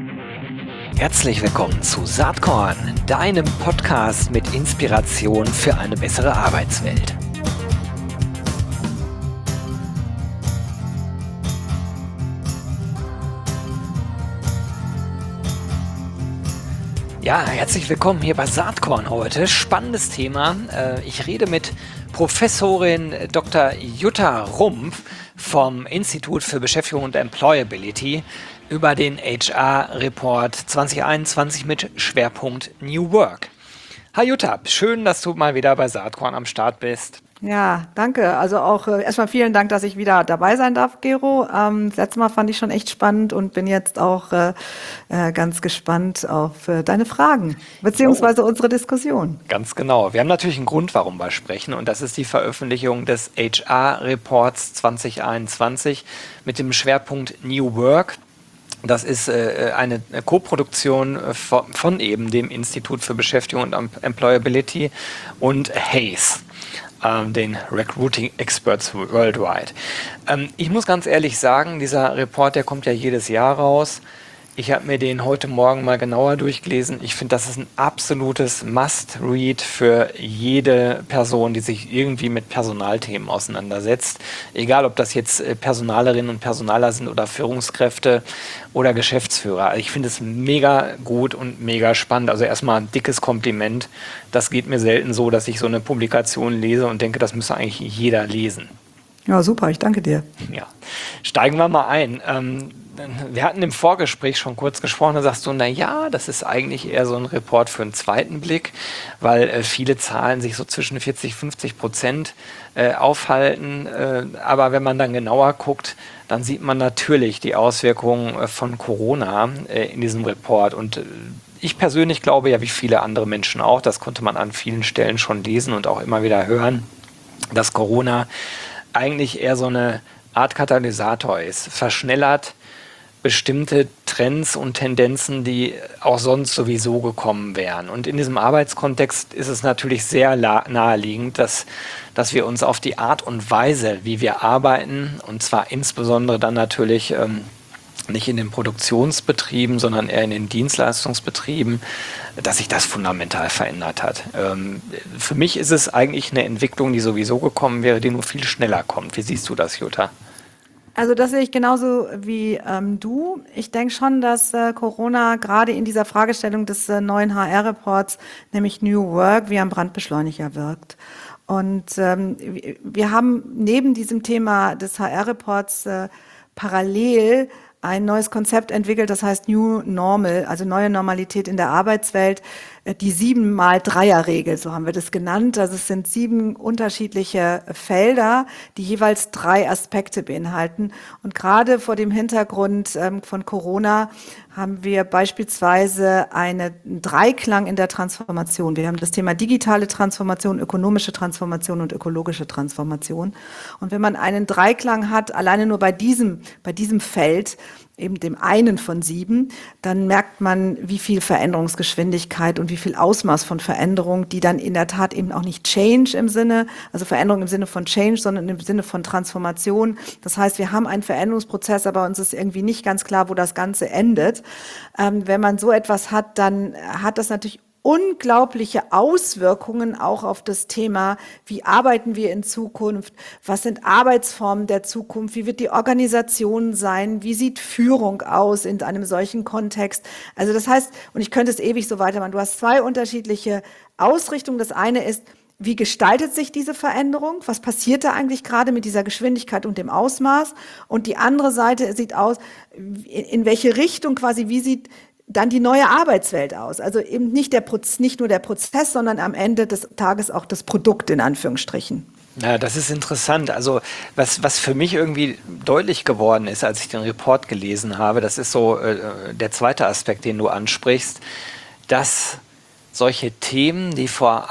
Herzlich willkommen zu Saatkorn, deinem Podcast mit Inspiration für eine bessere Arbeitswelt. Ja, herzlich willkommen hier bei Saatkorn heute. Spannendes Thema. Ich rede mit Professorin Dr. Jutta Rumpf vom Institut für Beschäftigung und Employability über den HR-Report 2021 mit Schwerpunkt New Work. Hi Jutta, schön, dass du mal wieder bei Saatkorn am Start bist. Ja, danke. Also auch erstmal vielen Dank, dass ich wieder dabei sein darf, Gero. Das letzte Mal fand ich schon echt spannend und bin jetzt auch ganz gespannt auf deine Fragen, beziehungsweise unsere Diskussion. Ganz genau. Wir haben natürlich einen Grund, warum wir sprechen, und das ist die Veröffentlichung des HR-Reports 2021 mit dem Schwerpunkt New Work. Das ist eine Koproduktion von eben dem Institut für Beschäftigung und Employability und Hays, den Recruiting Experts Worldwide. Ich muss ganz ehrlich sagen, dieser Report, der kommt ja jedes Jahr raus. Ich habe mir den heute Morgen mal genauer durchgelesen. Ich finde, das ist ein absolutes Must-Read für jede Person, die sich irgendwie mit Personalthemen auseinandersetzt. Egal, ob das jetzt Personalerinnen und Personaler sind oder Führungskräfte oder Geschäftsführer. Ich finde es mega gut und mega spannend. Also erstmal ein dickes Kompliment. Das geht mir selten so, dass ich so eine Publikation lese und denke, das müsste eigentlich jeder lesen. Ja, super, ich danke dir. Ja, steigen wir mal ein. Wir hatten im Vorgespräch schon kurz gesprochen, da sagst du, naja, das ist eigentlich eher so ein Report für einen zweiten Blick, weil viele Zahlen sich so zwischen 40-50% aufhalten. Aber wenn man dann genauer guckt, dann sieht man natürlich die Auswirkungen von Corona in diesem Report. Und ich persönlich glaube ja, wie viele andere Menschen auch, das konnte man an vielen Stellen schon lesen und auch immer wieder hören, dass Corona eigentlich eher so eine Art Katalysator ist, verschnellert bestimmte Trends und Tendenzen, die auch sonst sowieso gekommen wären. Und in diesem Arbeitskontext ist es natürlich sehr naheliegend, dass wir uns auf die Art und Weise, wie wir arbeiten, und zwar insbesondere dann natürlich nicht in den Produktionsbetrieben, sondern eher in den Dienstleistungsbetrieben, dass sich das fundamental verändert hat. Für mich ist es eigentlich eine Entwicklung, die sowieso gekommen wäre, die nur viel schneller kommt. Wie siehst du das, Jutta? Also das sehe ich genauso wie du. Ich denke schon, dass Corona gerade in dieser Fragestellung des neuen HR-Reports, nämlich New Work, wie ein Brandbeschleuniger wirkt. Und wir haben neben diesem Thema des HR-Reports parallel ein neues Konzept entwickelt, das heißt New Normal, also neue Normalität in der Arbeitswelt, die 7x3er-Regel, so haben wir das genannt. Also es sind 7 unterschiedliche Felder, die jeweils 3 Aspekte beinhalten. Und gerade vor dem Hintergrund von Corona haben wir beispielsweise einen Dreiklang in der Transformation. Wir haben das Thema digitale Transformation, ökonomische Transformation und ökologische Transformation. Und wenn man einen Dreiklang hat, alleine nur bei diesem Feld, eben dem einen von 7, dann merkt man, wie viel Veränderungsgeschwindigkeit und wie viel Ausmaß von Veränderung, die dann in der Tat eben auch nicht Change im Sinne, also Veränderung im Sinne von Change, sondern im Sinne von Transformation. Das heißt, wir haben einen Veränderungsprozess, aber uns ist irgendwie nicht ganz klar, wo das Ganze endet. Wenn man so etwas hat, dann hat das natürlich unglaubliche Auswirkungen auch auf das Thema, wie arbeiten wir in Zukunft, was sind Arbeitsformen der Zukunft, wie wird die Organisation sein, wie sieht Führung aus in einem solchen Kontext. Also das heißt, und ich könnte es ewig so weitermachen, du hast 2 unterschiedliche Ausrichtungen. Das eine ist, wie gestaltet sich diese Veränderung? Was passiert da eigentlich gerade mit dieser Geschwindigkeit und dem Ausmaß? Und die andere Seite sieht aus, in welche Richtung quasi, wie sieht dann die neue Arbeitswelt aus. Also eben nicht nur der Prozess, sondern am Ende des Tages auch das Produkt in Anführungsstrichen. Ja, das ist interessant. Also was für mich irgendwie deutlich geworden ist, als ich den Report gelesen habe, das ist so der zweite Aspekt, den du ansprichst, dass solche Themen, die vor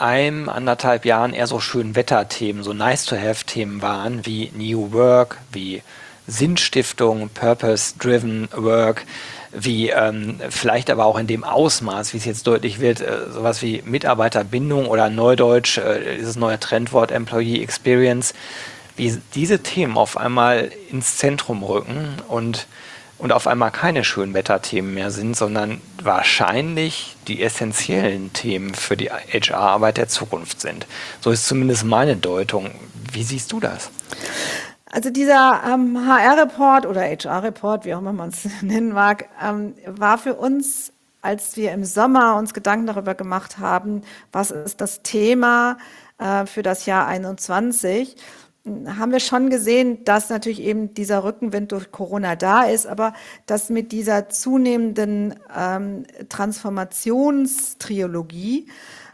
1,5 Jahren eher so Schönwetterthemen, so Nice-to-have-Themen waren, wie New Work, wie Sinnstiftung, Purpose-Driven Work, wie vielleicht aber auch in dem Ausmaß, wie es jetzt deutlich wird, sowas wie Mitarbeiterbindung oder Neudeutsch, dieses neue Trendwort Employee Experience, wie diese Themen auf einmal ins Zentrum rücken und und auf einmal keine Schönwetterthemen mehr sind, sondern wahrscheinlich die essentiellen Themen für die HR-Arbeit der Zukunft sind. So ist zumindest meine Deutung. Wie siehst du das? Also dieser HR-Report oder HR-Report, wie auch immer man es nennen mag, war für uns, als wir im Sommer uns Gedanken darüber gemacht haben, was ist das Thema für das Jahr 21, haben wir schon gesehen, dass natürlich eben dieser Rückenwind durch Corona da ist, aber dass mit dieser zunehmenden Transformationstrilogie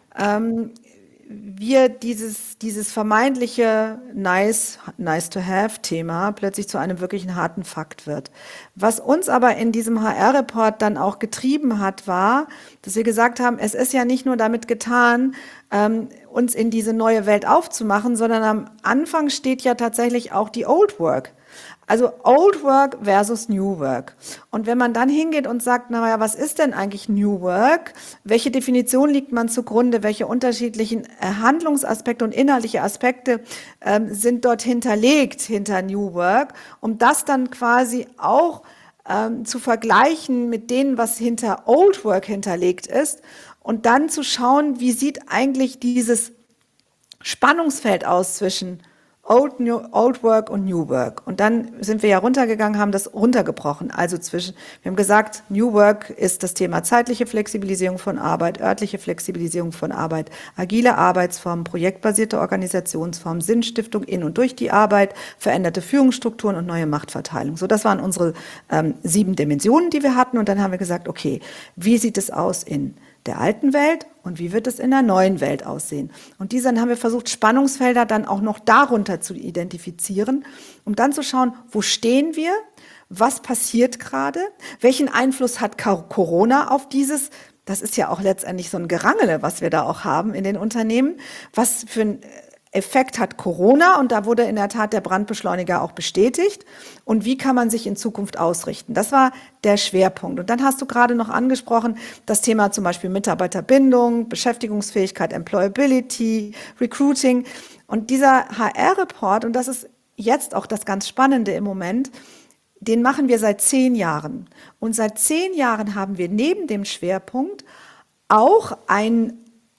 wir dieses vermeintliche nice to have Thema plötzlich zu einem wirklichen harten Fakt wird. Was uns aber in diesem HR-Report dann auch getrieben hat, war, dass wir gesagt haben, es ist ja nicht nur damit getan, uns in diese neue Welt aufzumachen, sondern am Anfang steht ja tatsächlich auch die Old Work. Also Old Work versus New Work. Und wenn man dann hingeht und sagt, naja, was ist denn eigentlich New Work? Welche Definition liegt man zugrunde? Welche unterschiedlichen Handlungsaspekte und inhaltliche Aspekte sind dort hinterlegt hinter New Work? Um das dann quasi auch zu vergleichen mit denen, was hinter Old Work hinterlegt ist und dann zu schauen, wie sieht eigentlich dieses Spannungsfeld aus zwischen Old Work und New Work. Und dann sind wir ja runtergegangen, haben das runtergebrochen. Also wir haben gesagt, New Work ist das Thema zeitliche Flexibilisierung von Arbeit, örtliche Flexibilisierung von Arbeit, agile Arbeitsformen, projektbasierte Organisationsformen, Sinnstiftung in und durch die Arbeit, veränderte Führungsstrukturen und neue Machtverteilung. So, das waren unsere 7 Dimensionen, die wir hatten. Und dann haben wir gesagt, okay, wie sieht es aus in der alten Welt und wie wird es in der neuen Welt aussehen? Und dann haben wir versucht, Spannungsfelder dann auch noch darunter zu identifizieren, um dann zu schauen, wo stehen wir, was passiert gerade, welchen Einfluss hat Corona auf dieses, das ist ja auch letztendlich so ein Gerangele, was wir da auch haben in den Unternehmen, was für ein Effekt hat Corona, und da wurde in der Tat der Brandbeschleuniger auch bestätigt. Und wie kann man sich in Zukunft ausrichten? Das war der Schwerpunkt. Und dann hast du gerade noch angesprochen, das Thema zum Beispiel Mitarbeiterbindung, Beschäftigungsfähigkeit, Employability, Recruiting. Und dieser HR-Report, und das ist jetzt auch das ganz Spannende im Moment, den machen wir seit 10 Jahren. Und seit 10 Jahren haben wir neben dem Schwerpunkt auch einen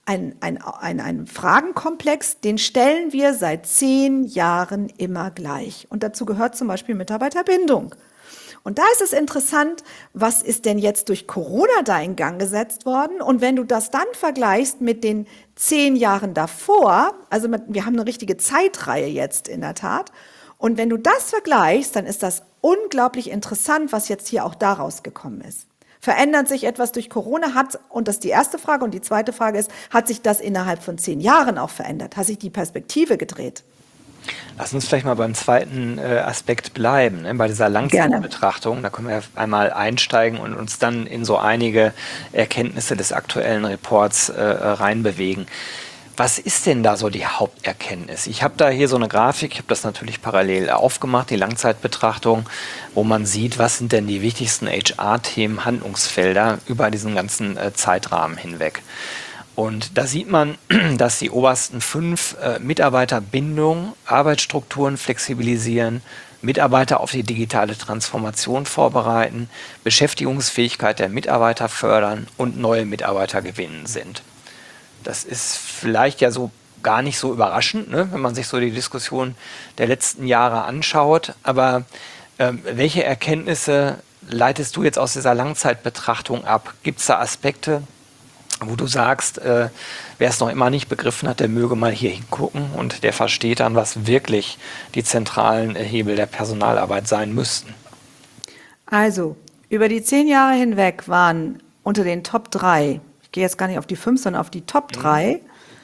Fragenkomplex, den stellen wir seit 10 Jahren immer gleich. Und dazu gehört zum Beispiel Mitarbeiterbindung. Und da ist es interessant, was ist denn jetzt durch Corona da in Gang gesetzt worden? Und wenn du das dann vergleichst mit den 10 Jahren davor, also wir haben eine richtige Zeitreihe jetzt in der Tat, und wenn du das vergleichst, dann ist das unglaublich interessant, was jetzt hier auch daraus gekommen ist. Verändert sich etwas durch Corona? Und das ist die erste Frage. Und die zweite Frage ist, hat sich das innerhalb von 10 Jahren auch verändert? Hat sich die Perspektive gedreht? Lass uns vielleicht mal beim zweiten Aspekt bleiben, ne? Bei dieser Langzeitbetrachtung. Da können wir einmal einsteigen und uns dann in so einige Erkenntnisse des aktuellen Reports reinbewegen. Was ist denn da so die Haupterkenntnis? Ich habe da hier so eine Grafik, ich habe das natürlich parallel aufgemacht, die Langzeitbetrachtung, wo man sieht, was sind denn die wichtigsten HR-Themen, Handlungsfelder über diesen ganzen Zeitrahmen hinweg. Und da sieht man, dass die obersten 5 Mitarbeiterbindung, Arbeitsstrukturen flexibilisieren, Mitarbeiter auf die digitale Transformation vorbereiten, Beschäftigungsfähigkeit der Mitarbeiter fördern und neue Mitarbeiter gewinnen sind. Das ist vielleicht ja so gar nicht so überraschend, ne, wenn man sich so die Diskussion der letzten Jahre anschaut. Aber welche Erkenntnisse leitest du jetzt aus dieser Langzeitbetrachtung ab? Gibt es da Aspekte, wo du sagst, wer es noch immer nicht begriffen hat, der möge mal hier hingucken und der versteht dann, was wirklich die zentralen Hebel der Personalarbeit sein müssten? Also, über die 10 Jahre hinweg waren unter den Top 3, ich gehe jetzt gar nicht auf die 5, sondern auf die Top 3,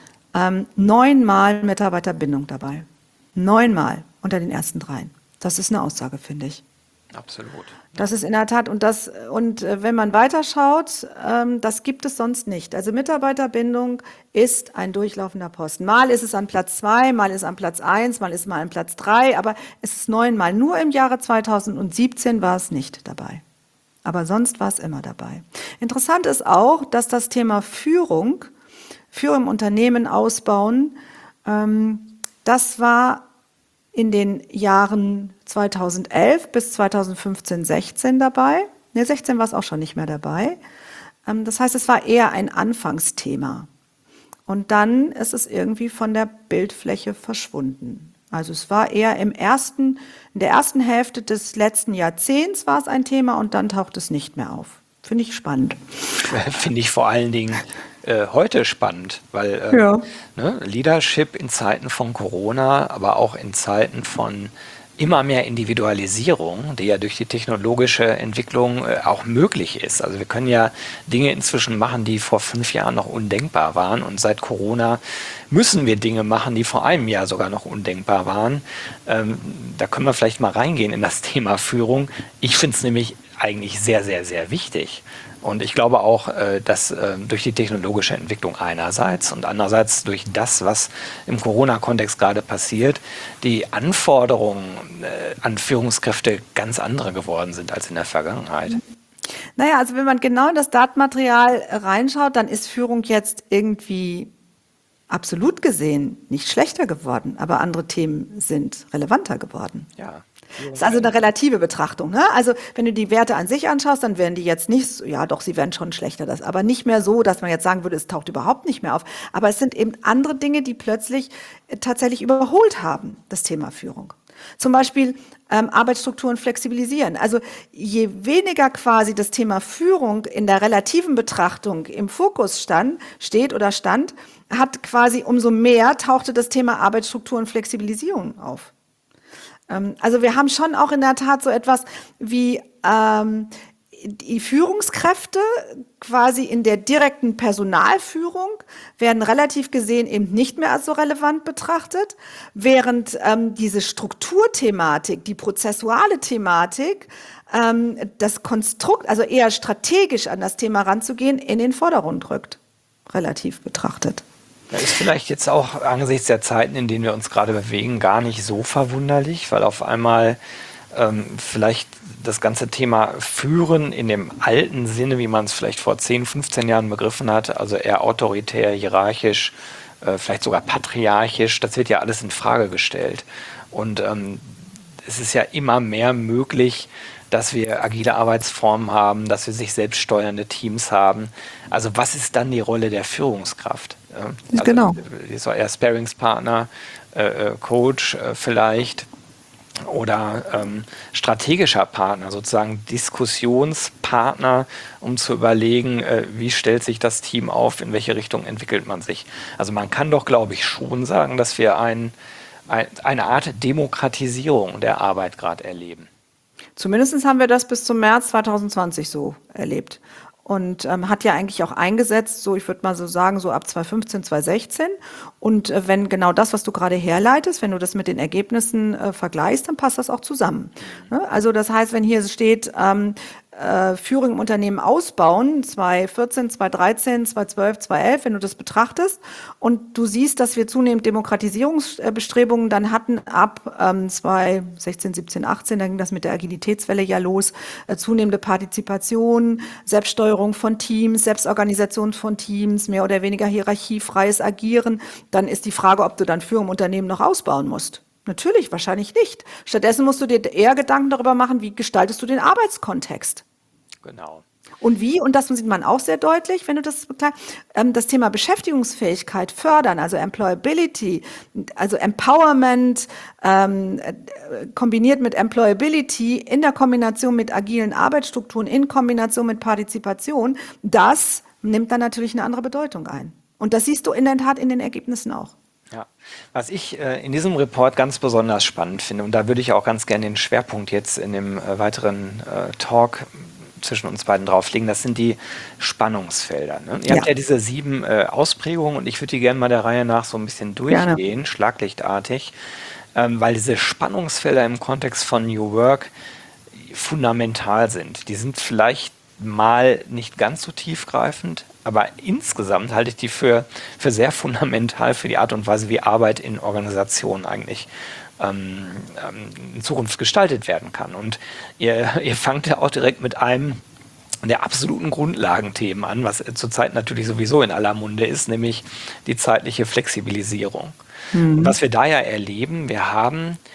9-mal Mitarbeiterbindung dabei. 9-mal unter den ersten 3. Das ist eine Aussage, finde ich. Absolut. Das ist in der Tat, und wenn man weiterschaut, das gibt es sonst nicht. Also Mitarbeiterbindung ist ein durchlaufender Posten. Mal ist es an Platz 2, mal ist es an Platz 1, mal ist es mal an Platz 3, aber es ist 9-mal. Nur im Jahre 2017 war es nicht dabei. Aber sonst war es immer dabei. Interessant ist auch, dass das Thema Führung im Unternehmen ausbauen, das war in den Jahren 2011 bis 2015, 16 dabei. Ne, 16 war es auch schon nicht mehr dabei. Das heißt, es war eher ein Anfangsthema. Und dann ist es irgendwie von der Bildfläche verschwunden. Also es war eher in der ersten Hälfte des letzten Jahrzehnts war es ein Thema und dann taucht es nicht mehr auf. Finde ich spannend. Finde ich vor allen Dingen heute spannend, weil Ja. Leadership in Zeiten von Corona, aber auch in Zeiten von immer mehr Individualisierung, die ja durch die technologische Entwicklung auch möglich ist. Also wir können ja Dinge inzwischen machen, die vor 5 Jahren noch undenkbar waren. Und seit Corona müssen wir Dinge machen, die vor einem Jahr sogar noch undenkbar waren. Da können wir vielleicht mal reingehen in das Thema Führung. Ich finde es nämlich eigentlich sehr, sehr, sehr wichtig. Und ich glaube auch, dass durch die technologische Entwicklung einerseits und andererseits durch das, was im Corona-Kontext gerade passiert, die Anforderungen an Führungskräfte ganz andere geworden sind als in der Vergangenheit. Naja, also wenn man genau in das Datenmaterial reinschaut, dann ist Führung jetzt irgendwie absolut gesehen nicht schlechter geworden, aber andere Themen sind relevanter geworden. Ja. Das ist also eine relative Betrachtung. Ne? Also wenn du die Werte an sich anschaust, dann werden die jetzt nicht, ja doch, sie werden schon schlechter, aber nicht mehr so, dass man jetzt sagen würde, es taucht überhaupt nicht mehr auf. Aber es sind eben andere Dinge, die plötzlich tatsächlich überholt haben, das Thema Führung. Zum Beispiel Arbeitsstrukturen flexibilisieren. Also je weniger quasi das Thema Führung in der relativen Betrachtung im Fokus stand, hat quasi umso mehr tauchte das Thema Arbeitsstrukturen Flexibilisierung auf. Also wir haben schon auch in der Tat so etwas wie die Führungskräfte quasi in der direkten Personalführung werden relativ gesehen eben nicht mehr als so relevant betrachtet, während diese Strukturthematik, die prozessuale Thematik, das Konstrukt, also eher strategisch an das Thema ranzugehen, in den Vordergrund rückt, relativ betrachtet. Das ist vielleicht jetzt auch angesichts der Zeiten, in denen wir uns gerade bewegen, gar nicht so verwunderlich, weil auf einmal vielleicht das ganze Thema Führen in dem alten Sinne, wie man es vielleicht vor 10, 15 Jahren begriffen hat, also eher autoritär, hierarchisch, vielleicht sogar patriarchisch, das wird ja alles in Frage gestellt. Und es ist ja immer mehr möglich, dass wir agile Arbeitsformen haben, dass wir sich selbst steuernde Teams haben. Also was ist dann die Rolle der Führungskraft? Also, Genau. ist doch eher Sparringspartner, Coach vielleicht oder strategischer Partner, sozusagen Diskussionspartner, um zu überlegen, wie stellt sich das Team auf, in welche Richtung entwickelt man sich. Also man kann doch, glaube ich, schon sagen, dass wir eine Art Demokratisierung der Arbeit gerade erleben. Zumindest haben wir das bis zum März 2020 so erlebt. Und hat ja eigentlich auch eingesetzt, so ich würde mal so sagen, so ab 2015, 2016. Und wenn genau das, was du gerade herleitest, wenn du das mit den Ergebnissen vergleichst, dann passt das auch zusammen. Ne? Also das heißt, wenn hier steht, Führung im Unternehmen ausbauen, 2014, 2013, 2012, 2011, wenn du das betrachtest und du siehst, dass wir zunehmend Demokratisierungsbestrebungen dann hatten ab 2016, 17, 18, dann ging das mit der Agilitätswelle ja los, zunehmende Partizipation, Selbststeuerung von Teams, Selbstorganisation von Teams, mehr oder weniger hierarchiefreies Agieren, dann ist die Frage, ob du dann Führung im Unternehmen noch ausbauen musst. Natürlich, wahrscheinlich nicht. Stattdessen musst du dir eher Gedanken darüber machen, wie gestaltest du den Arbeitskontext. Genau. Und wie, und das sieht man auch sehr deutlich, wenn du das Thema Beschäftigungsfähigkeit fördern, also Employability, also Empowerment kombiniert mit Employability in der Kombination mit agilen Arbeitsstrukturen, in Kombination mit Partizipation, das nimmt dann natürlich eine andere Bedeutung ein. Und das siehst du in der Tat in den Ergebnissen auch. Ja, was ich in diesem Report ganz besonders spannend finde, und da würde ich auch ganz gerne den Schwerpunkt jetzt in dem weiteren Talk zwischen uns beiden drauflegen, das sind die Spannungsfelder. Ne? Ihr habt ja diese 7 Ausprägungen und ich würde die gerne mal der Reihe nach so ein bisschen durchgehen, schlaglichtartig, weil diese Spannungsfelder im Kontext von New Work fundamental sind. Die sind vielleicht mal nicht ganz so tiefgreifend, aber insgesamt halte ich die für sehr fundamental für die Art und Weise, wie Arbeit in Organisationen eigentlich in Zukunft gestaltet werden kann. Und ihr fangt ja auch direkt mit einem der absoluten Grundlagenthemen an, was zurzeit natürlich sowieso in aller Munde ist, nämlich die zeitliche Flexibilisierung. Und was wir da ja erleben, wir haben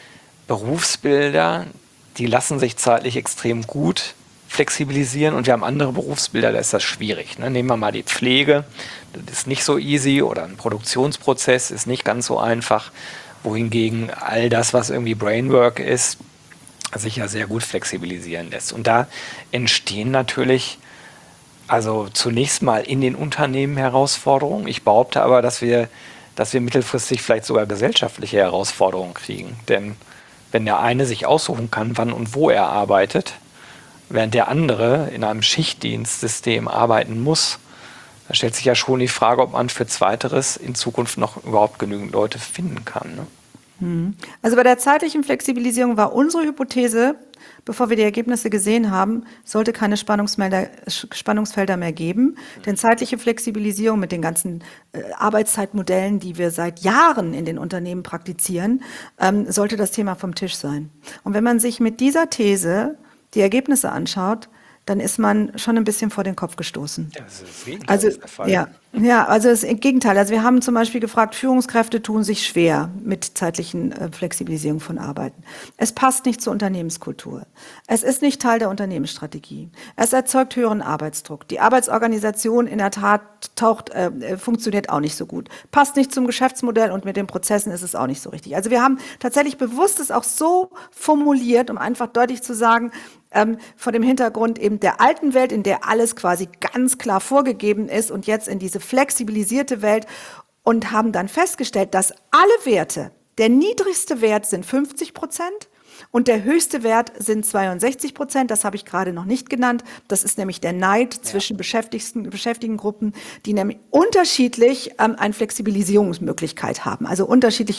Berufsbilder, die lassen sich zeitlich extrem gut flexibilisieren und wir haben andere Berufsbilder, da ist das schwierig. Ne? Nehmen wir mal die Pflege, das ist nicht so easy oder ein Produktionsprozess ist nicht ganz so einfach, wohingegen all das, was irgendwie Brainwork ist, sich ja sehr gut flexibilisieren lässt. Und da entstehen natürlich also zunächst mal in den Unternehmen Herausforderungen. Ich behaupte aber, dass wir mittelfristig vielleicht sogar gesellschaftliche Herausforderungen kriegen. Denn wenn der eine sich aussuchen kann, wann und wo er arbeitet, während der andere in einem Schichtdienstsystem arbeiten muss, da stellt sich ja schon die Frage, ob man für Zweiteres in Zukunft noch überhaupt genügend Leute finden kann. Ne? Also bei der zeitlichen Flexibilisierung war unsere Hypothese, bevor wir die Ergebnisse gesehen haben, sollte keine Spannungsfelder mehr geben. Denn zeitliche Flexibilisierung mit den ganzen Arbeitszeitmodellen, die wir seit Jahren in den Unternehmen praktizieren, sollte das Thema vom Tisch sein. Und wenn man sich mit dieser These die Ergebnisse anschaut, dann ist man schon ein bisschen vor den Kopf gestoßen. Ja, das ist das Gegenteil Also, ist der Fall. ja, also das Gegenteil. Also wir haben zum Beispiel gefragt, Führungskräfte tun sich schwer mit zeitlichen Flexibilisierung von Arbeiten. Es passt nicht zur Unternehmenskultur. Es ist nicht Teil der Unternehmensstrategie. Es erzeugt höheren Arbeitsdruck. Die Arbeitsorganisation in der Tat funktioniert auch nicht so gut. Passt nicht zum Geschäftsmodell und mit den Prozessen ist es auch nicht so richtig. Also wir haben tatsächlich bewusst es auch so formuliert, um einfach deutlich zu sagen, vor dem Hintergrund eben der alten Welt, in der alles quasi ganz klar vorgegeben ist und jetzt in diese flexibilisierte Welt und haben dann festgestellt, dass alle Werte, der niedrigste Wert sind 50% und der höchste Wert sind 62%. Das habe ich gerade noch nicht genannt. Das ist nämlich der Neid zwischen Beschäftigtengruppen, die nämlich unterschiedlich eine Flexibilisierungsmöglichkeit haben, also unterschiedliche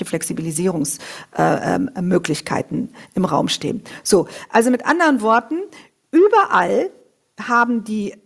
Flexibilisierungsmöglichkeiten im Raum stehen. So, also mit anderen Worten, überall haben die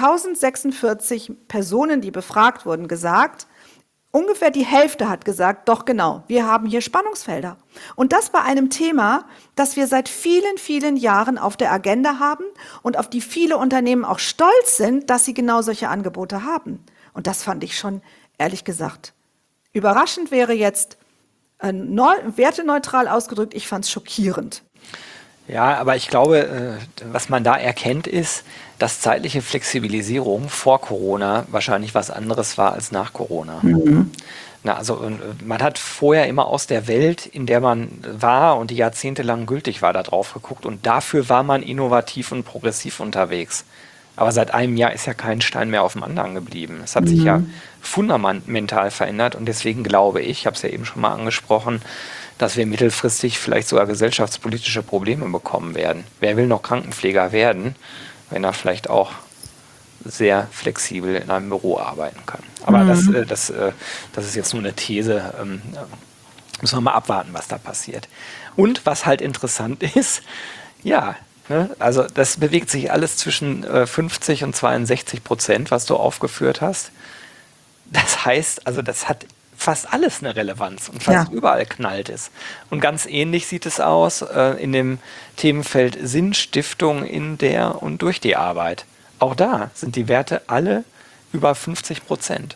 1046 Personen, die befragt wurden, gesagt, ungefähr die Hälfte hat gesagt, doch genau, wir haben hier Spannungsfelder. Und das bei einem Thema, das wir seit vielen, vielen Jahren auf der Agenda haben und auf die viele Unternehmen auch stolz sind, dass sie genau solche Angebote haben. Und das fand ich schon, ehrlich gesagt, überraschend wäre jetzt werteneutral ausgedrückt, ich fand es schockierend. Ja, aber ich glaube, was man da erkennt, ist, dass zeitliche Flexibilisierung vor Corona wahrscheinlich was anderes war als nach Corona. Na, also man hat vorher immer aus der Welt, in der man war und die jahrzehntelang gültig war, da drauf geguckt und dafür war man innovativ und progressiv unterwegs. Aber seit einem Jahr ist ja kein Stein mehr auf dem anderen geblieben. Es hat sich ja fundamental verändert und deswegen glaube ich habe es ja eben schon mal angesprochen, dass wir mittelfristig vielleicht sogar gesellschaftspolitische Probleme bekommen werden. Wer will noch Krankenpfleger werden, wenn er vielleicht auch sehr flexibel in einem Büro arbeiten kann? Aber das ist jetzt nur eine These. Müssen wir mal abwarten, was da passiert. Und was halt interessant ist, ja, ne, also das bewegt sich alles zwischen 50 und 62%, was du aufgeführt hast. Das heißt, also das hat fast alles eine Relevanz und fast überall knallt es. Und ganz ähnlich sieht es aus in dem Themenfeld Sinnstiftung in der und durch die Arbeit. Auch da sind die Werte alle über 50%.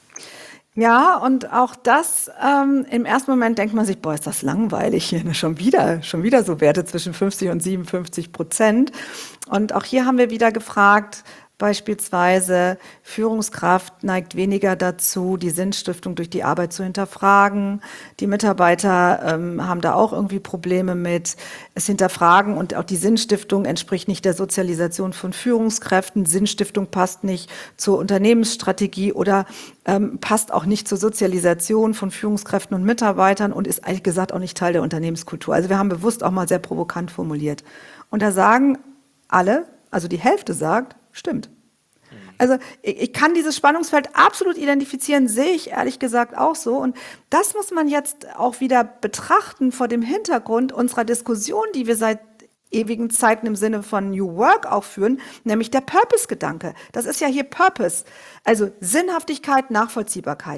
Ja, und auch das, im ersten Moment denkt man sich, boah, ist das langweilig hier, ne? Schon wieder so Werte zwischen 50 und 57%. Und auch hier haben wir wieder gefragt, beispielsweise Führungskraft neigt weniger dazu, die Sinnstiftung durch die Arbeit zu hinterfragen. Die Mitarbeiter haben da auch irgendwie Probleme mit. Es hinterfragen und auch die Sinnstiftung entspricht nicht der Sozialisation von Führungskräften. Sinnstiftung passt nicht zur Unternehmensstrategie oder passt auch nicht zur Sozialisation von Führungskräften und Mitarbeitern und ist ehrlich gesagt auch nicht Teil der Unternehmenskultur. Also wir haben bewusst auch mal sehr provokant formuliert. Und da sagen alle, also die Hälfte sagt, stimmt. Also ich kann dieses Spannungsfeld absolut identifizieren, sehe ich ehrlich gesagt auch so. Und das muss man jetzt auch wieder betrachten vor dem Hintergrund unserer Diskussion, die wir seit ewigen Zeiten im Sinne von New Work auch führen, nämlich der Purpose-Gedanke. Das ist ja hier Purpose, also Sinnhaftigkeit, Nachvollziehbarkeit.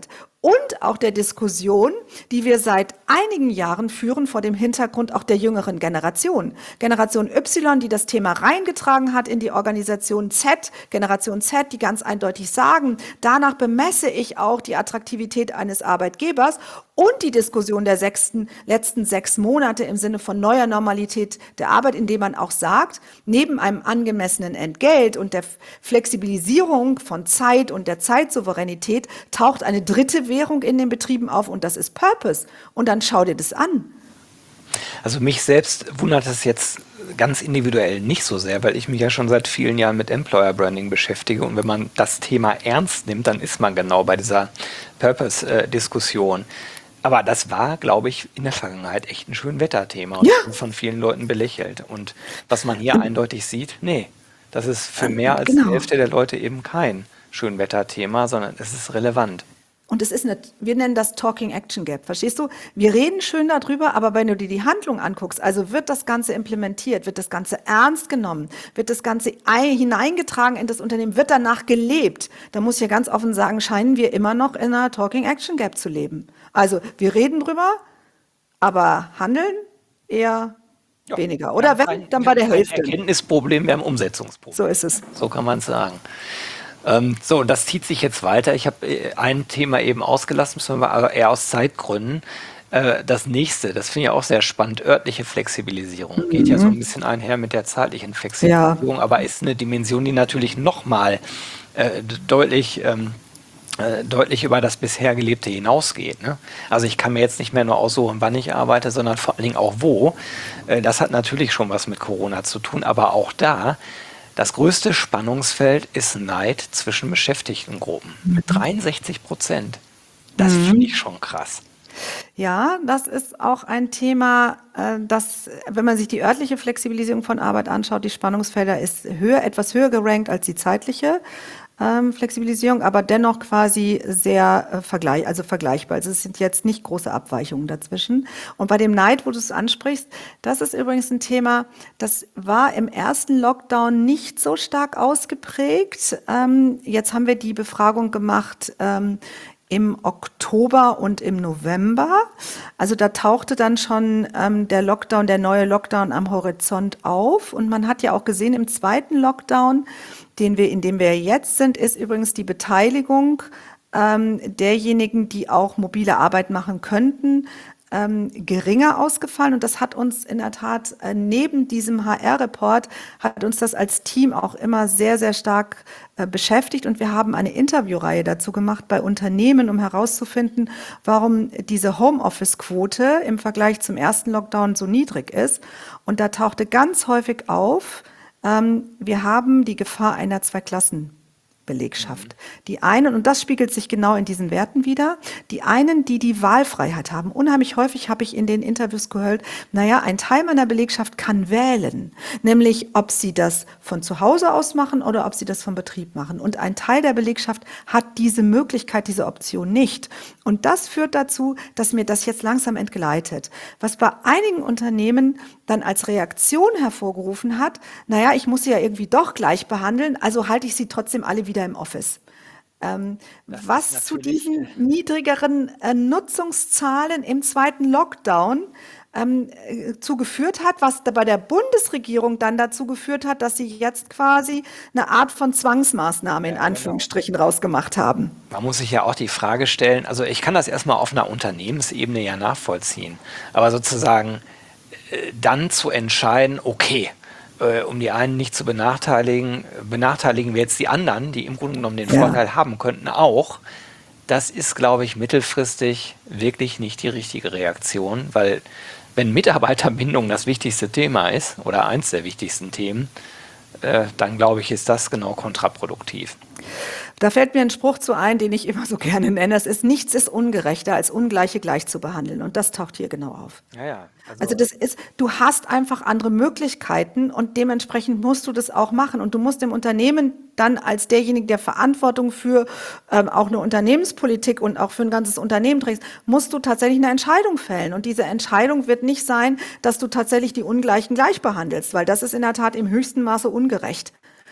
und auch der Diskussion, die wir seit einigen Jahren führen vor dem Hintergrund auch der jüngeren Generation. Generation Y, die das Thema reingetragen hat in die Organisation Z, Generation Z, die ganz eindeutig sagen, danach bemesse ich auch die Attraktivität eines Arbeitgebers, und die Diskussion der letzten 6 Monate im Sinne von neuer Normalität der Arbeit, indem man auch sagt, neben einem angemessenen Entgelt und der Flexibilisierung von Zeit und der Zeitsouveränität taucht eine dritte Währung in den Betrieben auf, und das ist Purpose. Und dann schau dir das an. Also mich selbst wundert es jetzt ganz individuell nicht so sehr, weil ich mich ja schon seit vielen Jahren mit Employer Branding beschäftige, und wenn man das Thema ernst nimmt, dann ist man genau bei dieser Purpose-Diskussion. Aber das war, glaube ich, in der Vergangenheit echt ein Schönwetterthema und Ja, von vielen Leuten belächelt. Und was man hier eindeutig sieht, nee, das ist für mehr als die genau. Hälfte der Leute eben kein Schönwetterthema, sondern es ist relevant. Und es ist wir nennen das Talking Action Gap, verstehst du? Wir reden schön darüber, aber wenn du dir die Handlung anguckst, also wird das Ganze implementiert, wird das Ganze ernst genommen, wird das Ganze hineingetragen in das Unternehmen, wird danach gelebt, dann muss ich ja ganz offen sagen, scheinen wir immer noch in einer Talking Action Gap zu leben. Also wir reden drüber, aber handeln eher Ja, weniger. wir Oder haben wenn, dann bei der kein Hälfte. Erkenntnisproblem, wir haben ein Umsetzungsproblem. So ist es. So kann man es sagen. So, und das zieht sich jetzt weiter. Ich habe ein Thema eben ausgelassen, müssen wir aber eher aus Zeitgründen. Das nächste, das finde ich auch sehr spannend, örtliche Flexibilisierung. Geht ja so ein bisschen einher mit der zeitlichen Ja, Flexibilisierung, aber ist eine Dimension, die natürlich nochmal deutlich, deutlich über das bisher Gelebte hinausgeht. Ne? Also ich kann mir jetzt nicht mehr nur aussuchen, wann ich arbeite, sondern vor allen Dingen auch wo. Das hat natürlich schon was mit Corona zu tun, aber auch da, das größte Spannungsfeld ist Neid zwischen Beschäftigtengruppen mit 63%. Das finde ich schon krass. ja, das ist auch ein Thema, das, wenn man sich die örtliche Flexibilisierung von Arbeit anschaut, die Spannungsfelder ist etwas höher gerankt als die zeitliche Flexibilisierung, aber dennoch quasi sehr vergleichbar. Also es sind jetzt nicht große Abweichungen dazwischen. Und bei dem Neid, wo du es ansprichst, das ist übrigens ein Thema, das war im ersten Lockdown nicht so stark ausgeprägt. Jetzt haben wir die Befragung gemacht im Oktober und im November. Also da tauchte dann schon der neue Lockdown am Horizont auf. Und man hat ja auch gesehen, im zweiten Lockdown, in dem wir jetzt sind, ist übrigens die Beteiligung derjenigen, die auch mobile Arbeit machen könnten, geringer ausgefallen. Und das hat uns in der Tat neben diesem HR-Report, hat uns das als Team auch immer sehr, sehr stark beschäftigt. Und wir haben eine Interviewreihe dazu gemacht bei Unternehmen, um herauszufinden, warum diese Homeoffice-Quote im Vergleich zum ersten Lockdown so niedrig ist. Und da tauchte ganz häufig auf, wir haben die Gefahr einer Zweiklassenbelegschaft. Die einen, und das spiegelt sich genau in diesen Werten wider, die einen, die die Wahlfreiheit haben. Unheimlich häufig habe ich in den Interviews gehört, naja, ein Teil meiner Belegschaft kann wählen, nämlich ob sie das von zu Hause aus machen oder ob sie das vom Betrieb machen. Und ein Teil der Belegschaft hat diese Möglichkeit, diese Option nicht. Und das führt dazu, dass mir das jetzt langsam entgleitet. Was bei einigen Unternehmen dann als Reaktion hervorgerufen hat, naja, ich muss sie ja irgendwie doch gleich behandeln, also halte ich sie trotzdem alle wieder im Office. Was zu diesen niedrigeren Nutzungszahlen im zweiten Lockdown zugeführt hat, was bei der Bundesregierung dann dazu geführt hat, dass sie jetzt quasi eine Art von Zwangsmaßnahme in Anführungsstrichen rausgemacht haben. Man muss sich ja auch die Frage stellen, also ich kann das erstmal auf einer Unternehmensebene ja nachvollziehen, aber sozusagen dann zu entscheiden, okay, um die einen nicht zu benachteiligen wir jetzt die anderen, die im Grunde genommen den Vorteil haben könnten, auch. Das ist, glaube ich, mittelfristig wirklich nicht die richtige Reaktion, weil wenn Mitarbeiterbindung das wichtigste Thema ist oder eins der wichtigsten Themen, dann glaube ich, ist das genau kontraproduktiv. Da fällt mir ein Spruch zu ein, den ich immer so gerne nenne. Das ist, nichts ist ungerechter, als Ungleiche gleich zu behandeln. Und das taucht hier genau auf. Ja, Also das ist, du hast einfach andere Möglichkeiten und dementsprechend musst du das auch machen. Und du musst im Unternehmen dann als derjenige, der Verantwortung für auch eine Unternehmenspolitik und auch für ein ganzes Unternehmen trägst, musst du tatsächlich eine Entscheidung fällen. Und diese Entscheidung wird nicht sein, dass du tatsächlich die Ungleichen gleich behandelst, weil das ist in der Tat im höchsten Maße ungerecht.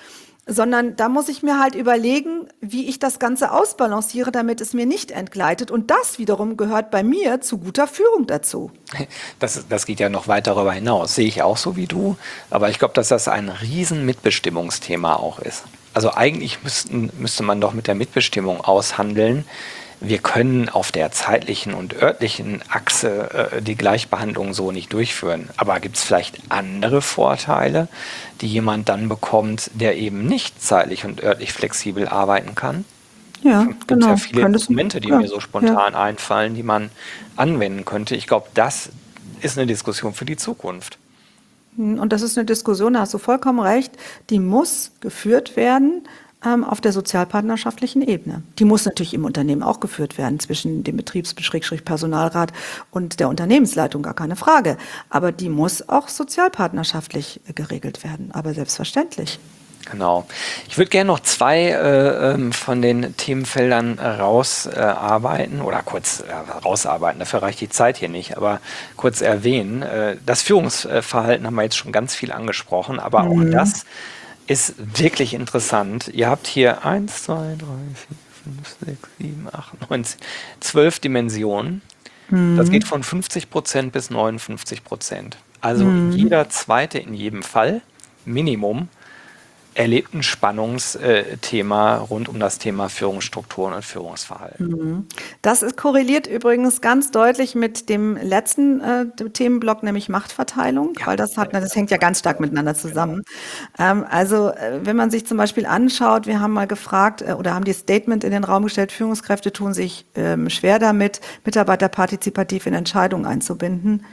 sondern da muss ich mir halt überlegen, wie ich das Ganze ausbalanciere, damit es mir nicht entgleitet. Und das wiederum gehört bei mir zu guter Führung dazu. Das geht ja noch weit darüber hinaus, sehe ich auch so wie du. Aber ich glaube, dass das ein riesen Mitbestimmungsthema auch ist. Also eigentlich müsste man doch mit der Mitbestimmung aushandeln. Wir können auf der zeitlichen und örtlichen Achse die Gleichbehandlung so nicht durchführen. Aber gibt es vielleicht andere Vorteile, die jemand dann bekommt, der eben nicht zeitlich und örtlich flexibel arbeiten kann? Ja, Es gibt ja genau. viele Könntest du, Instrumente, die ja, mir so ja. spontan einfallen, die man anwenden könnte. Ich glaube, das ist eine Diskussion für die Zukunft. Und das ist eine Diskussion, da hast du vollkommen recht, die muss geführt werden auf der sozialpartnerschaftlichen Ebene. Die muss natürlich im Unternehmen auch geführt werden, zwischen dem Betriebs-Personalrat und der Unternehmensleitung, gar keine Frage. Aber die muss auch sozialpartnerschaftlich geregelt werden, aber selbstverständlich. Genau. Ich würde gerne noch zwei von den Themenfeldern rausarbeiten oder kurz rausarbeiten, dafür reicht die Zeit hier nicht, aber kurz erwähnen. Das Führungsverhalten haben wir jetzt schon ganz viel angesprochen, aber auch Mhm. das ist wirklich interessant. Ihr habt hier 1, 2, 3, 4, 5, 6, 7, 8, 9, 12 Dimensionen. Das geht von 50% bis 59%. Also jeder zweite in jedem Fall, Minimum, erlebt ein Spannungsthema rund um das Thema Führungsstrukturen und Führungsverhalten. Das ist korreliert übrigens ganz deutlich mit dem letzten Themenblock, nämlich Machtverteilung, Ja, weil das hängt ja ganz stark miteinander genau. zusammen. Wenn man sich zum Beispiel anschaut, wir haben mal gefragt oder haben die Statement in den Raum gestellt, Führungskräfte tun sich schwer damit, Mitarbeiter partizipativ in Entscheidungen einzubinden.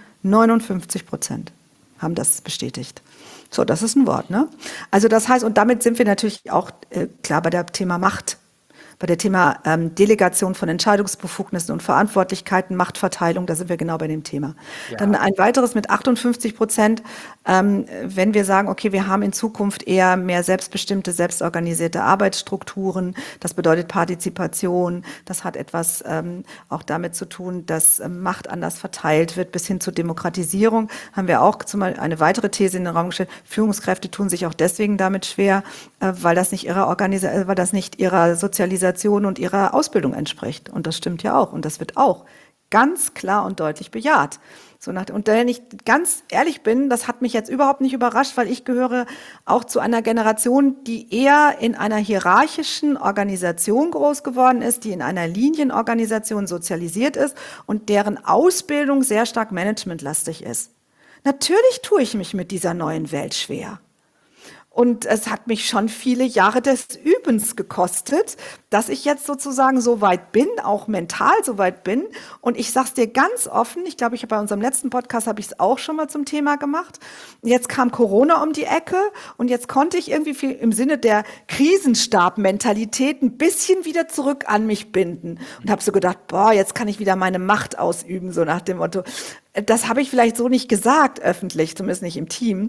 59% haben das bestätigt. So, das ist ein Wort, ne? Also das heißt, und damit sind wir natürlich auch klar bei der Thema Macht, bei der Thema Delegation von Entscheidungsbefugnissen und Verantwortlichkeiten, Machtverteilung, da sind wir genau bei dem Thema. Dann Ja, ein weiteres mit 58%, wenn wir sagen, okay, wir haben in Zukunft eher mehr selbstbestimmte, selbstorganisierte Arbeitsstrukturen, das bedeutet Partizipation, das hat etwas auch damit zu tun, dass Macht anders verteilt wird, bis hin zur Demokratisierung, haben wir auch zum Beispiel eine weitere These in den Raum gestellt, Führungskräfte tun sich auch deswegen damit schwer, weil das nicht weil das nicht ihrer Sozialisation und ihrer Ausbildung entspricht. Und das stimmt ja auch. Und das wird auch ganz klar und deutlich bejaht. Und wenn ich ganz ehrlich bin, das hat mich jetzt überhaupt nicht überrascht, weil ich gehöre auch zu einer Generation, die eher in einer hierarchischen Organisation groß geworden ist, die in einer Linienorganisation sozialisiert ist und deren Ausbildung sehr stark managementlastig ist. Natürlich tue ich mich mit dieser neuen Welt schwer. Und es hat mich schon viele Jahre des Übens gekostet, dass ich jetzt sozusagen so weit bin, auch mental so weit bin. Und ich sage es dir ganz offen, ich glaube, bei unserem letzten Podcast habe ich es auch schon mal zum Thema gemacht. Jetzt kam Corona um die Ecke und jetzt konnte ich irgendwie viel im Sinne der Krisenstab-Mentalität ein bisschen wieder zurück an mich binden. Und habe so gedacht, boah, jetzt kann ich wieder meine Macht ausüben, so nach dem Motto. Das habe ich vielleicht so nicht gesagt, öffentlich, zumindest nicht im Team.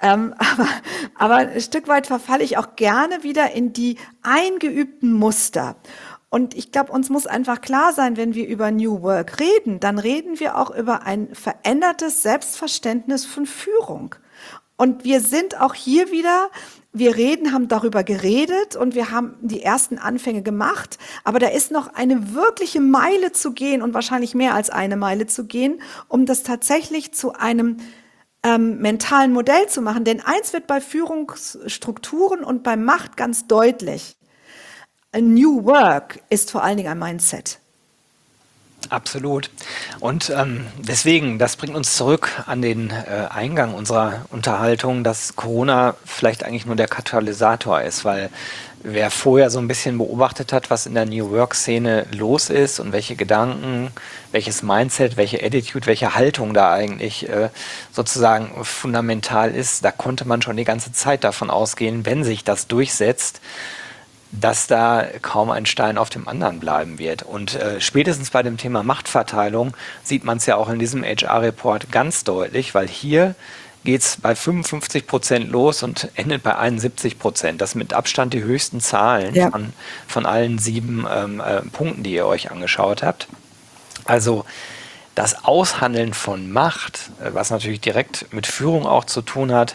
Aber ein Stück weit verfalle ich auch gerne wieder in die eingeübten Muster. Und ich glaube, uns muss einfach klar sein, wenn wir über New Work reden, dann reden wir auch über ein verändertes Selbstverständnis von Führung. Und wir sind auch hier wieder, haben darüber geredet und wir haben die ersten Anfänge gemacht, aber da ist noch eine wirkliche Meile zu gehen und wahrscheinlich mehr als eine Meile zu gehen, um das tatsächlich zu einem mentalen Modell zu machen. Denn eins wird bei Führungsstrukturen und bei Macht ganz deutlich. A New Work ist vor allen Dingen ein Mindset. absolut. Und deswegen, das bringt uns zurück an den Eingang unserer Unterhaltung, dass Corona vielleicht eigentlich nur der Katalysator ist, weil wer vorher so ein bisschen beobachtet hat, was in der New Work-Szene los ist und welche Gedanken, welches Mindset, welche Attitude, welche Haltung da eigentlich sozusagen fundamental ist, da konnte man schon die ganze Zeit davon ausgehen, wenn sich das durchsetzt, dass da kaum ein Stein auf dem anderen bleiben wird. Und spätestens bei dem Thema Machtverteilung sieht man es ja auch in diesem HR-Report ganz deutlich, weil hier geht es bei 55% los und endet bei 71%. Das sind mit Abstand die höchsten Zahlen Ja. von allen 7 Punkten, die ihr euch angeschaut habt. Also das Aushandeln von Macht, was natürlich direkt mit Führung auch zu tun hat,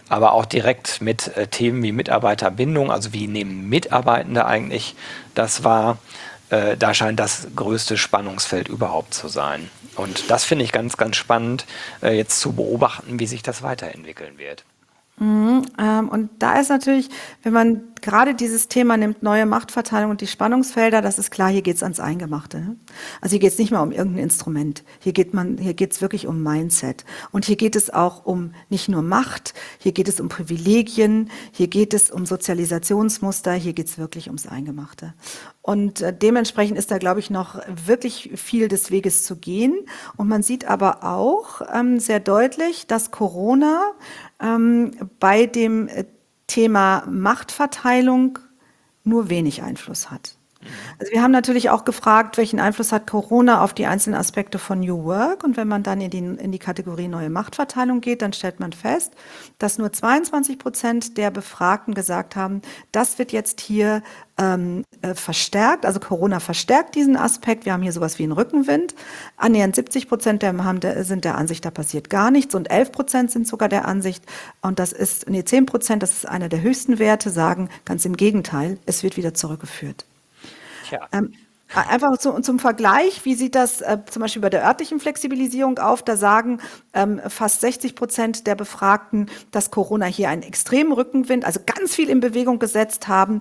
aber auch direkt mit Themen wie Mitarbeiterbindung, also wie nehmen Mitarbeitende eigentlich das wahr. Da scheint das größte Spannungsfeld überhaupt zu sein. Und das finde ich ganz, ganz spannend, jetzt zu beobachten, wie sich das weiterentwickeln wird. Und da ist natürlich, wenn man gerade dieses Thema nimmt, neue Machtverteilung und die Spannungsfelder, das ist klar, hier geht's ans Eingemachte. Ne? Also hier geht's nicht mal um irgendein Instrument. Hier geht's wirklich um Mindset. Und hier geht es auch um nicht nur Macht, hier geht es um Privilegien, hier geht es um Sozialisationsmuster, hier geht's wirklich ums Eingemachte. Und dementsprechend ist da, glaube ich, noch wirklich viel des Weges zu gehen. Und man sieht aber auch sehr deutlich, dass Corona bei dem Thema Machtverteilung nur wenig Einfluss hat. Also wir haben natürlich auch gefragt, welchen Einfluss hat Corona auf die einzelnen Aspekte von New Work? Und wenn man dann in die Kategorie neue Machtverteilung geht, dann stellt man fest, dass nur 22% der Befragten gesagt haben, das wird jetzt hier verstärkt, also Corona verstärkt diesen Aspekt. Wir haben hier sowas wie einen Rückenwind. Annähernd 70% sind der Ansicht, da passiert gar nichts, und 11% sind sogar der Ansicht, und 10%, das ist einer der höchsten Werte, sagen ganz im Gegenteil, es wird wieder zurückgeführt. Tja. Einfach zum Vergleich, wie sieht das zum Beispiel bei der örtlichen Flexibilisierung auf? Da sagen fast 60% der Befragten, dass Corona hier einen extremen Rückenwind, also ganz viel in Bewegung gesetzt haben.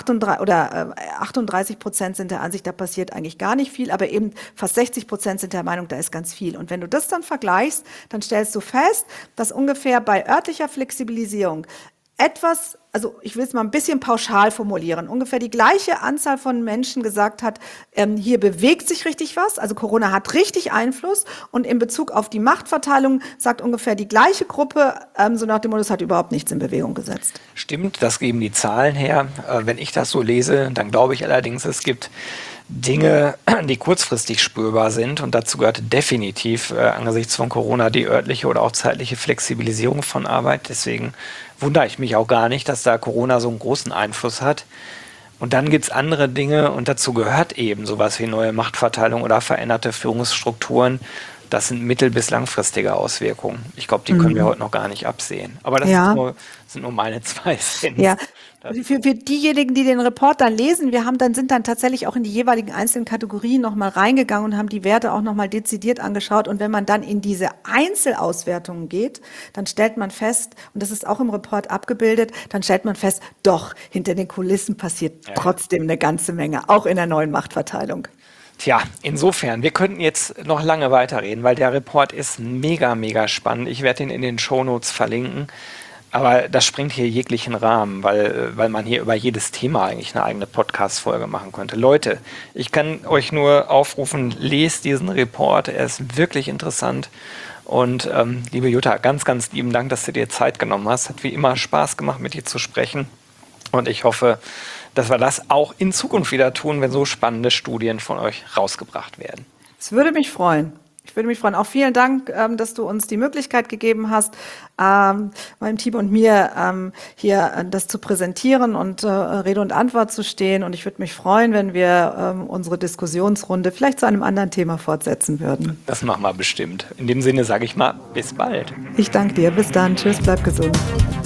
38% sind der Ansicht, da passiert eigentlich gar nicht viel, aber eben fast 60% sind der Meinung, da ist ganz viel. Und wenn du das dann vergleichst, dann stellst du fest, dass ungefähr bei örtlicher Flexibilisierung also ich will es mal ein bisschen pauschal formulieren, ungefähr die gleiche Anzahl von Menschen gesagt hat, hier bewegt sich richtig was, also Corona hat richtig Einfluss, und in Bezug auf die Machtverteilung sagt ungefähr die gleiche Gruppe, so nach dem Motto, es hat überhaupt nichts in Bewegung gesetzt. Stimmt, das geben die Zahlen her. Wenn ich das so lese, dann glaube ich allerdings, es gibt Dinge, die kurzfristig spürbar sind, und dazu gehört definitiv angesichts von Corona die örtliche oder auch zeitliche Flexibilisierung von Arbeit. Deswegen wundere ich mich auch gar nicht, dass da Corona so einen großen Einfluss hat. Und dann gibt es andere Dinge, und dazu gehört eben sowas wie neue Machtverteilung oder veränderte Führungsstrukturen. Das sind mittel- bis langfristige Auswirkungen. Ich glaube, die können wir heute noch gar nicht absehen. Aber das sind nur meine 2 Cent. Ja. Für diejenigen, die den Report dann lesen, sind dann tatsächlich auch in die jeweiligen einzelnen Kategorien nochmal reingegangen und haben die Werte auch nochmal dezidiert angeschaut. Und wenn man dann in diese Einzelauswertungen geht, dann stellt man fest, und das ist auch im Report abgebildet, dann stellt man fest, doch, hinter den Kulissen passiert trotzdem eine ganze Menge, auch in der neuen Machtverteilung. Tja, insofern, wir könnten jetzt noch lange weiterreden, weil der Report ist mega, mega spannend. Ich werde ihn in den Shownotes verlinken. Aber das sprengt hier jeglichen Rahmen, weil man hier über jedes Thema eigentlich eine eigene Podcast-Folge machen könnte. Leute, ich kann euch nur aufrufen, lest diesen Report, er ist wirklich interessant. Und liebe Jutta, ganz, ganz lieben Dank, dass du dir Zeit genommen hast. Hat wie immer Spaß gemacht, mit dir zu sprechen. Und ich hoffe, dass wir das auch in Zukunft wieder tun, wenn so spannende Studien von euch rausgebracht werden. Es würde mich freuen. Ich würde mich freuen. Auch vielen Dank, dass du uns die Möglichkeit gegeben hast, meinem Team und mir hier das zu präsentieren und Rede und Antwort zu stehen. Und ich würde mich freuen, wenn wir unsere Diskussionsrunde vielleicht zu einem anderen Thema fortsetzen würden. Das machen wir bestimmt. In dem Sinne sage ich mal, bis bald. Ich danke dir. Bis dann. Tschüss, bleib gesund.